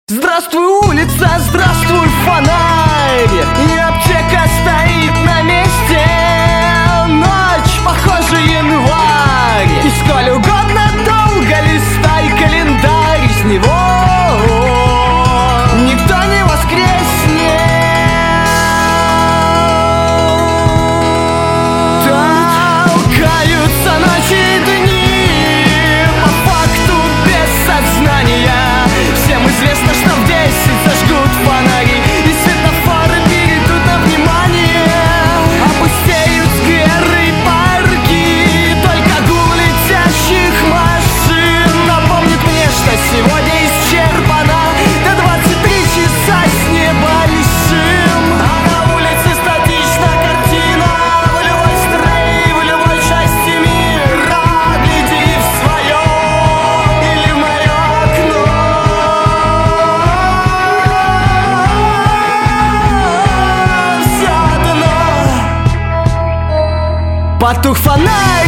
Здравствуй, улица, здравствуй, фонарь, и аптека стоит на месте. Ночь, похоже, январь, и сколь угодно долго листай календарь, с него никто не воскреснет. Толкаются ночи и дни, по факту без сознания. Всем известно, что в 10 зажгут фонари, и светофоры перейдут на внимание. Опустеют скверы и парки, только гул летящих машин напомнит мне, что сегодня исчерпана до 23 часа с небольшим. А на улице статична картина, в любой стране, в любой части мира. Гляди в свое или в мое окно. Все одно. Потух фонарь.